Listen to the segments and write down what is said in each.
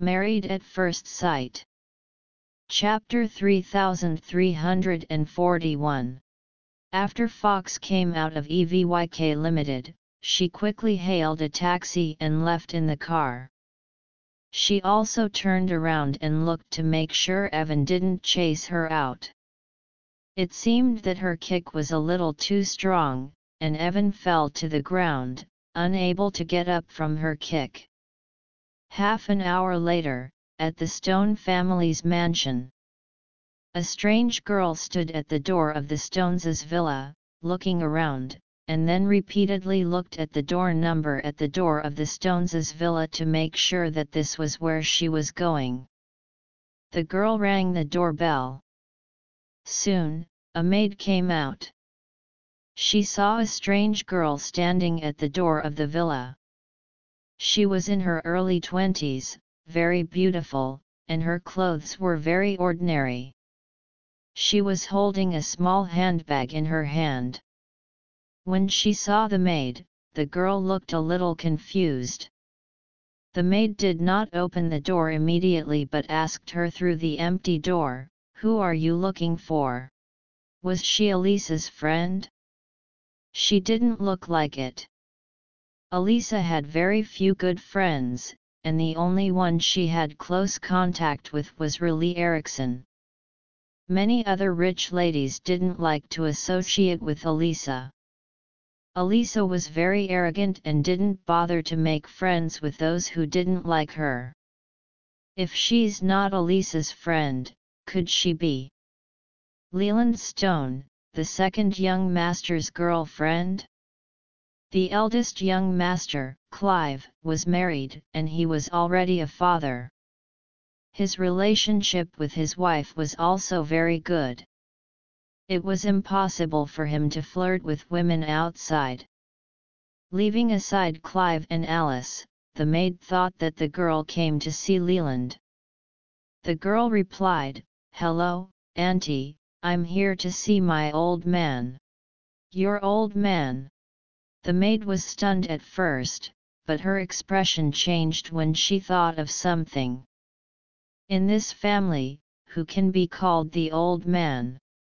Married at First Sight. Chapter 3341. After Fox came out of EVYK Limited, she quickly hailed a taxi and left in the car. She also turned around and looked to make sure Evan didn't chase her out. It seemed that her kick was a little too strong, and Evan fell to the ground, unable to get up from her kick. Half an hour later, at the Stone family's mansion, a strange girl stood at the door of the Stones' villa, looking around, and then repeatedly looked at the door number at the door of the Stones' villa to make sure that this was where she was going. The girl rang the doorbell. Soon, a maid came out. She saw a strange girl standing at the door of the villa. She was in her early 20s, very beautiful, and her clothes were very ordinary. She was holding a small handbag in her hand. When she saw the maid, the girl looked a little confused. The maid did not open the door immediately but asked her through the empty door, "Who are you looking for? Was she Elisa's friend?" She didn't look like it. Elisa had very few good friends, and the only one she had close contact with was Riley Erickson. Many other rich ladies didn't like to associate with Elisa. Elisa was very arrogant and didn't bother to make friends with those who didn't like her. If she's not Elisa's friend, could she be Leland Stone, the second young master's girlfriend? The eldest young master, Clive, was married, and he was already a father. His relationship with his wife was also very good. It was impossible for him to flirt with women outside. Leaving aside Clive and Alice, the maid thought that the girl came to see Leland. The girl replied, "Hello, Auntie, I'm here to see my old man." "Your old man?" The maid was stunned at first, but her expression changed when she thought of something. In this family, who can be called the old man?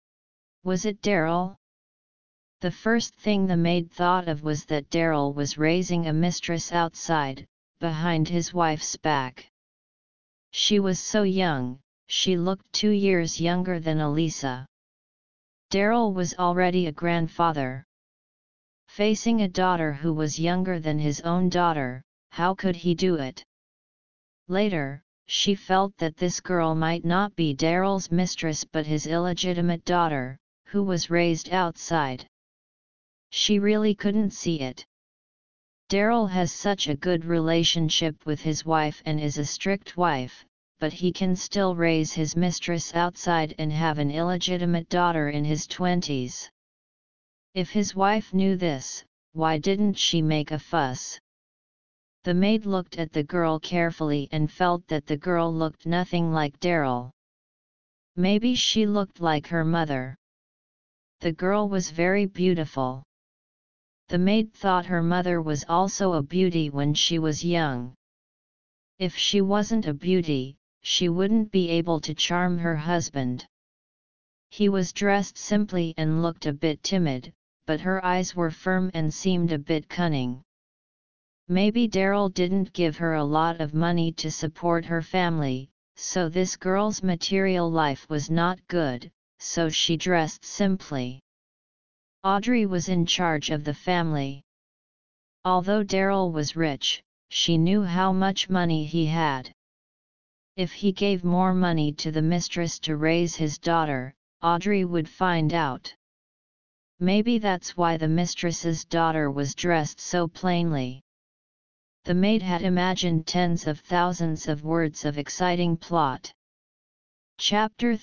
Was it Daryl? The first thing the maid thought of was that Daryl was raising a mistress outside, behind his wife's back. She was so young, she looked 2 years younger than Elisa. Daryl was already a grandfather. Facing a daughter who was younger than his own daughter, how could he do it? Later, she felt that this girl might not be Daryl's mistress but his illegitimate daughter, who was raised outside. She really couldn't see it. Daryl has such a good relationship with his wife and is a strict wife, but he can still raise his mistress outside and have an illegitimate daughter in his 20s. If his wife knew this, why didn't she make a fuss? The maid looked at the girl carefully and felt that the girl looked nothing like Daryl. Maybe she looked like her mother. The girl was very beautiful. The maid thought her mother was also a beauty when she was young. If she wasn't a beauty, she wouldn't be able to charm her husband. He was dressed simply and looked a bit timid, but her eyes were firm and seemed a bit cunning. Maybe Daryl didn't give her a lot of money to support her family, so this girl's material life was not good, so she dressed simply. Audrey was in charge of the family. Although Daryl was rich, she knew how much money he had. If he gave more money to the mistress to raise his daughter, Audrey would find out. Maybe that's why the mistress's daughter was dressed so plainly. The maid had imagined tens of thousands of words of exciting plot. Chapter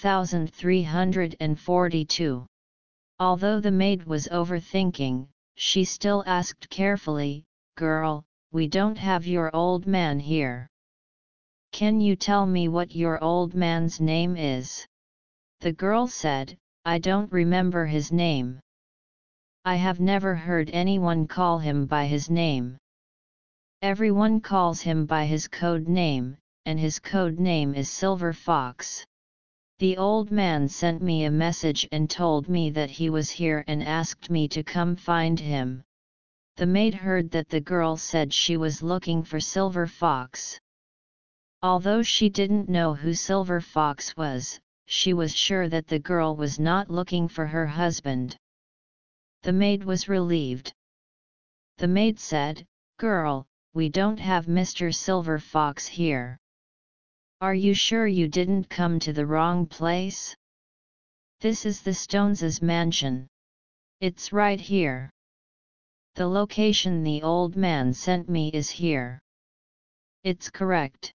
3342. Although the maid was overthinking, she still asked carefully, "Girl, we don't have your old man here. Can you tell me what your old man's name is?" The girl said, "I don't remember his name. I have never heard anyone call him by his name. Everyone calls him by his code name, and his code name is Silver Fox. The old man sent me a message and told me that he was here and asked me to come find him. The maid heard that the girl said she was looking for Silver Fox. Although she didn't know who Silver Fox was, she was sure that the girl was not looking for her husband. The maid was relieved. The maid said, "Girl, we don't have Mr. Silver Fox here. Are you sure you didn't come to the wrong place? This is the Stones' mansion. It's right here. The location the old man sent me is here." "It's correct."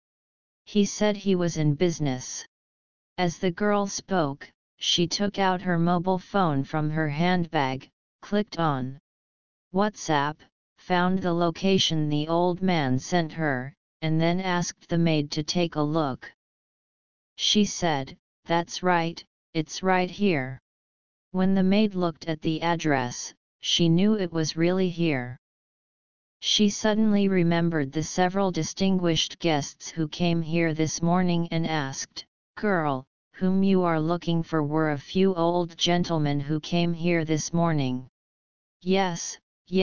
He said he was in business. As the girl spoke, she took out her mobile phone from her handbag, clicked on WhatsApp, found the location the old man sent her, and then asked the maid to take a look. She said, "That's right, it's right here." When the maid looked at the address, she knew it was really here. She suddenly remembered the several distinguished guests who came here this morning and asked, "Girl, whom you are looking for were a few old gentlemen who came here this morning." Yes,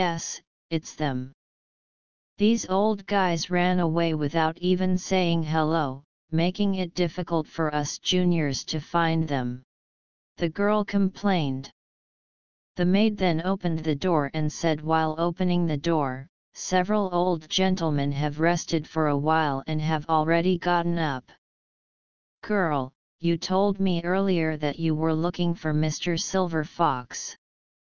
it's them. These old guys ran away without even saying hello, making it difficult for us juniors to find them. The girl complained. The maid then opened the door and said while opening the door, "Several old gentlemen have rested for a while and have already gotten up." "Girl, you told me earlier that you were looking for Mr. Silver Fox.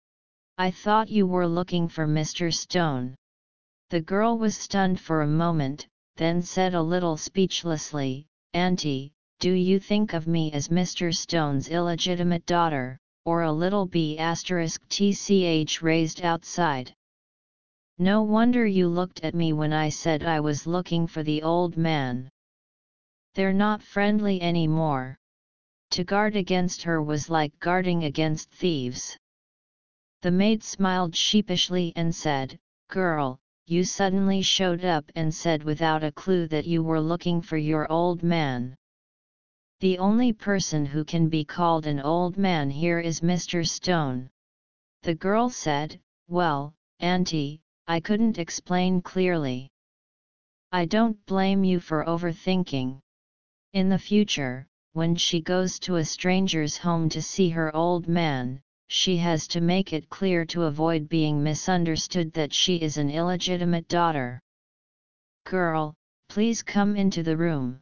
I thought you were looking for Mr. Stone." The girl was stunned for a moment, then said a little speechlessly, "Auntie, do you think of me as Mr. Stone's illegitimate daughter, or a little B*tch raised outside? No wonder you looked at me when I said I was looking for the old man. They're not friendly anymore." To guard against her was like guarding against thieves. The maid smiled sheepishly and said, "Girl, you suddenly showed up and said without a clue that you were looking for your old man. The only person who can be called an old man here is Mr. Stone." The girl said, "Well, Auntie, I couldn't explain clearly." "I don't blame you for overthinking. In the future, when she goes to a stranger's home to see her old man, she has to make it clear to avoid being misunderstood that she is an illegitimate daughter. Girl, please come into the room.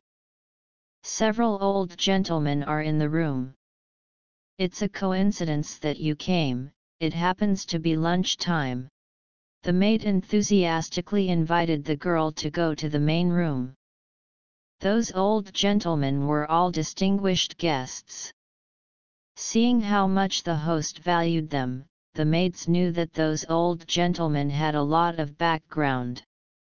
Several old gentlemen are in the room. It's a coincidence that you came, it happens to be lunch time." The maid enthusiastically invited the girl to go to the main room. Those old gentlemen were all distinguished guests. Seeing how much the host valued them, the maids knew that those old gentlemen had a lot of background.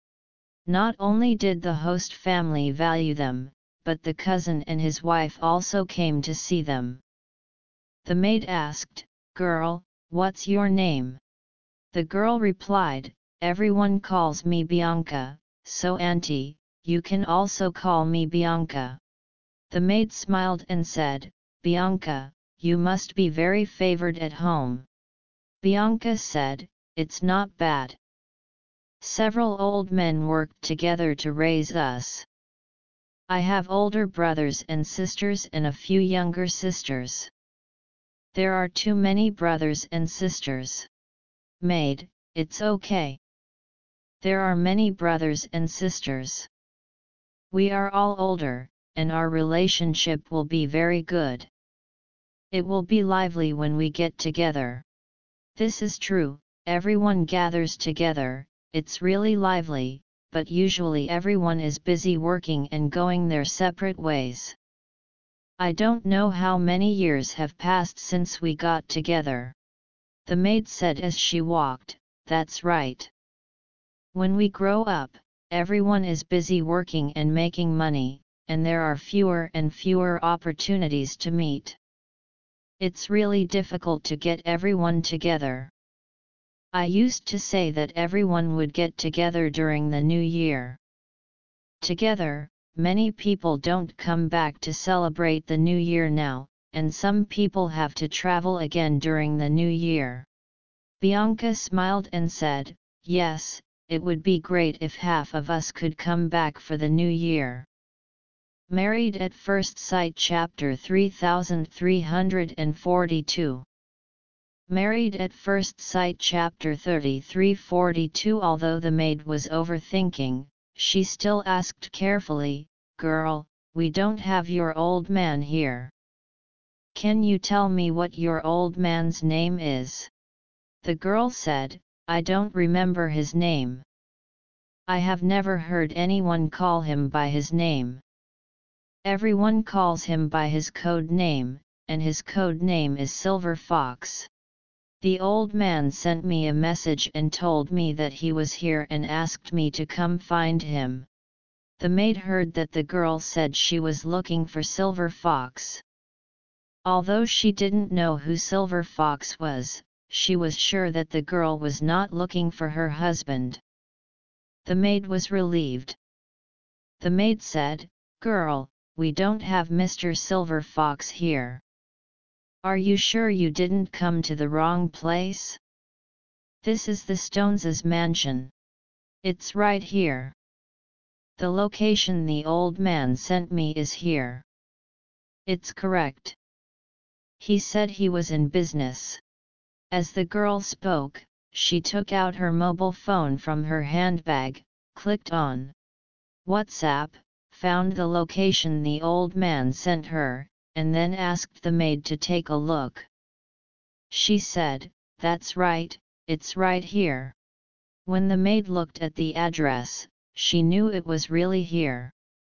Not only did the host family value them, but the cousin and his wife also came to see them. The maid asked, "Girl, what's your name?" The girl replied, "Everyone calls me Bianca, so Auntie, you can also call me Bianca." The maid smiled and said, "Bianca, you must be very favored at home." Bianca said, "It's not bad. Several old men worked together to raise us. I have older brothers and sisters and a few younger sisters." "There are too many brothers and sisters." "Maid, it's okay. There are many brothers and sisters. We are all older, and our relationship will be very good. It will be lively when we get together." This is true, everyone gathers together, it's really lively, but usually everyone is busy working and going their separate ways. "I don't know how many years have passed since we got together." The maid said as she walked, "That's right. When we grow up, everyone is busy working and making money, and there are fewer and fewer opportunities to meet. It's really difficult to get everyone together. I used to say that everyone would get together during the new year. Together, many people don't come back to celebrate the new year now, and some people have to travel again during the new year. Bianca smiled and said, yes, it would be great if half of us could come back for the new year. Married at First Sight Chapter 3342. Married at First Sight Chapter 3342. Although the maid was overthinking, she still asked carefully, girl, we don't have your old man here. Can you tell me what your old man's name is? The girl said, I don't remember his name. I have never heard anyone call him by his name. Everyone calls him by his code name, and his code name is Silver Fox. The old man sent me a message and told me that he was here and asked me to come find him. The maid heard that the girl said she was looking for Silver Fox. Although she didn't know who Silver Fox was, she was sure that the girl was not looking for her husband. The maid was relieved. The maid said, girl, we don't have Mr. Silver Fox here. Are you sure you didn't come to the wrong place? This is the Stones' mansion. It's right here. The location the old man sent me is here. It's correct. He said he was in business. As the girl spoke, she took out her mobile phone from her handbag, clicked on WhatsApp, found the location the old man sent her, and then asked the maid to take a look. She said, that's right, it's right here. When the maid looked at the address, she knew it was really here.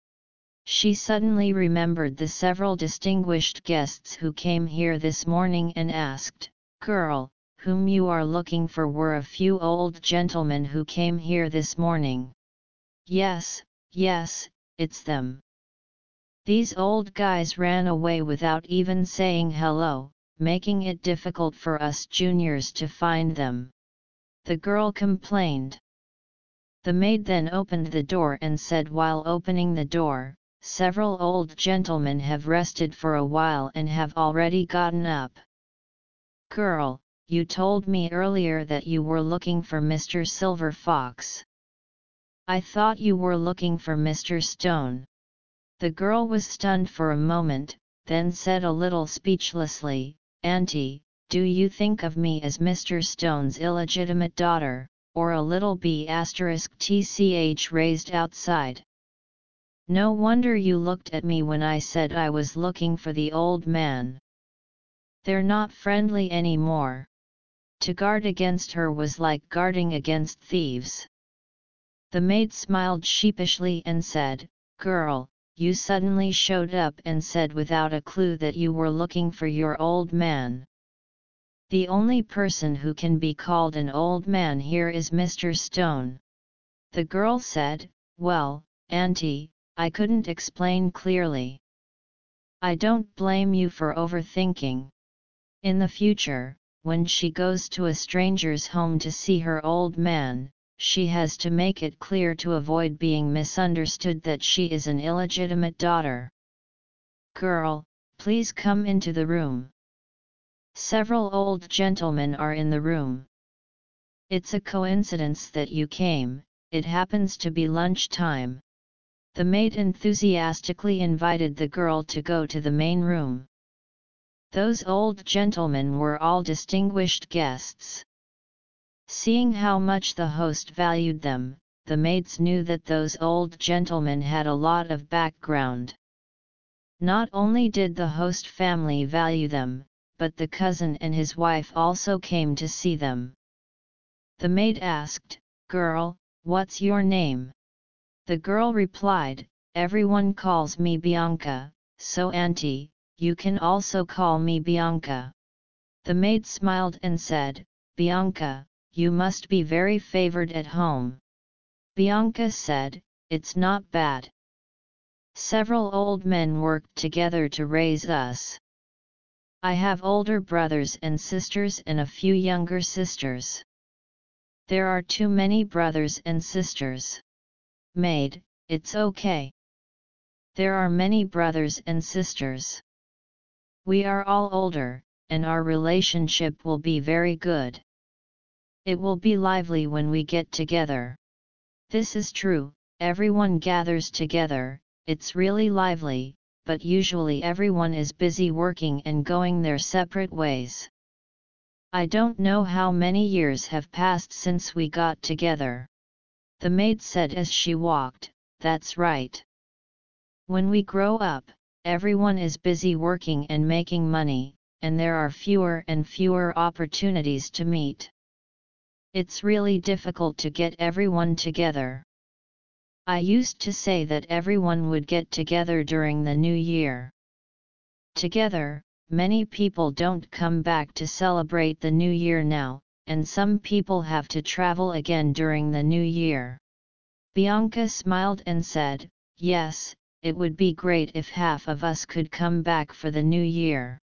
She suddenly remembered the several distinguished guests who came here this morning and asked, girl, whom you are looking for were a few old gentlemen who came here this morning. Yes, it's them. These old guys ran away without even saying hello, making it difficult for us juniors to find them. The girl complained. The maid then opened the door and said while opening the door, several old gentlemen have rested for a while and have already gotten up. Girl, you told me earlier that you were looking for Mr. Silver Fox. I thought you were looking for Mr. Stone. The girl was stunned for a moment, then said a little speechlessly, Auntie, do you think of me as Mr. Stone's illegitimate daughter, or a little b*tch raised outside? No wonder you looked at me when I said I was looking for the old man. They're not friendly anymore. To guard against her was like guarding against thieves. The maid smiled sheepishly and said, girl, you suddenly showed up and said without a clue that you were looking for your old man. The only person who can be called an old man here is Mr. Stone. The girl said, well, Auntie, I couldn't explain clearly. I don't blame you for overthinking. In the future, when she goes to a stranger's home to see her old man, she has to make it clear to avoid being misunderstood that she is an illegitimate daughter. Girl, please come into the room. Several old gentlemen are in the room. It's a coincidence that you came, it happens to be lunchtime. The maid enthusiastically invited the girl to go to the main room. Those old gentlemen were all distinguished guests. Seeing how much the host valued them, the maids knew that those old gentlemen had a lot of background. Not only did the host family value them, but the cousin and his wife also came to see them. The maid asked, girl, what's your name? The girl replied, everyone calls me Bianca, so Auntie, you can also call me Bianca. The maid smiled and said, Bianca, you must be very favored at home. Bianca said, it's not bad. Several old men worked together to raise us. I have older brothers and sisters and a few younger sisters. There are too many brothers and sisters. Maid, it's okay. There are many brothers and sisters. We are all older, and our relationship will be very good. It will be lively when we get together. This is true, everyone gathers together, it's really lively, but usually everyone is busy working and going their separate ways. I don't know how many years have passed since we got together. The maid said as she walked, that's right. When we grow up, everyone is busy working and making money, and there are fewer and fewer opportunities to meet. It's really difficult to get everyone together. I used to say that everyone would get together during the new year. Together, many people don't come back to celebrate the new year now, and some people have to travel again during the new year. Bianca smiled and said, yes, it would be great if half of us could come back for the new year.